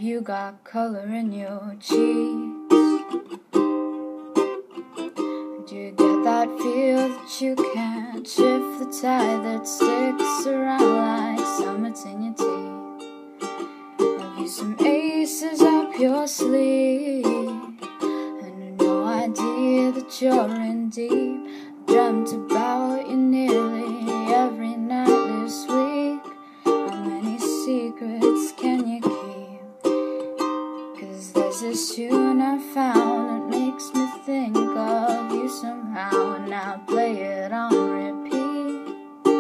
you got color in your cheeks? Do you get that feel that you can't shift the tide that sticks around like summits in your teeth? Have you some aces up your sleeve? And no idea that you're in deep. Dreamt about you nearly every night this week. How many secrets can you keep? 'Cause there's this tune I found that makes me think of you somehow, and I'll play it on repeat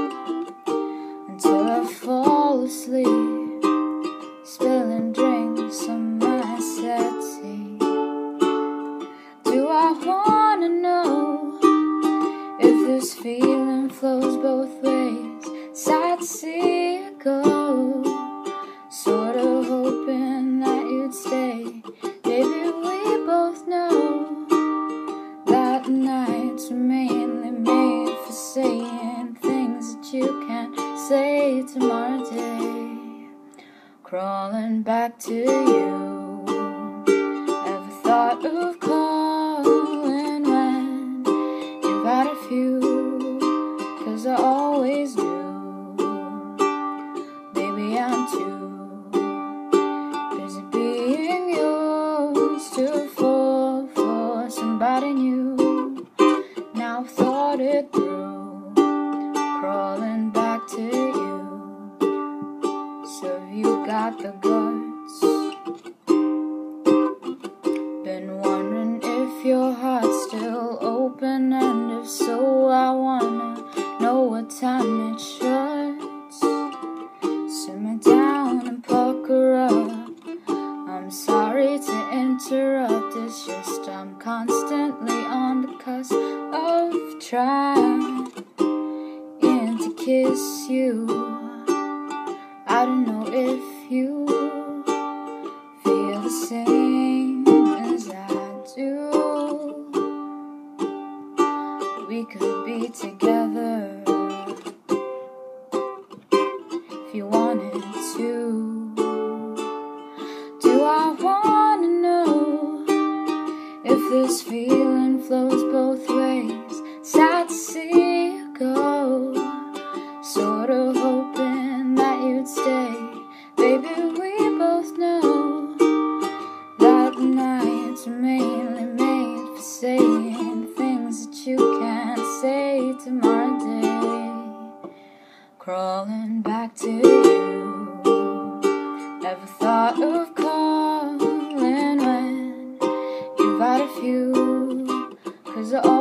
until I fall asleep, spilling drinks on my settee. Do I wanna know if this feeling flows both ways? Sad to see it go, sort of hoping that you'd stay. Baby, we both know that nights were mainly made for saying things that you can't say tomorrow day. Crawling back to you, ever thought of calling when you've had a few? 'Cause I always do. Baby, I'm too busy being yours to fall for somebody new. Now I've thought it through, crawling back to you. So you got the guts. Been wondering if your heart's still open, and if so, I wanna know what time it shuts. Simmer down and pucker up. I'm sorry to interrupt, it's just I'm constantly on the cusp of trying to kiss you. I don't know if you feel the same as I do. We could be together if you wanted to. Do I wanna know if this feeling flows both ways? Sad to see you go, sort of hoping that you'd stay. Baby, we both know that the nights are mainly made for saying things that you can't say tomorrow day. Crawling back to you, never thought of calling when you've had a few. 'Cause I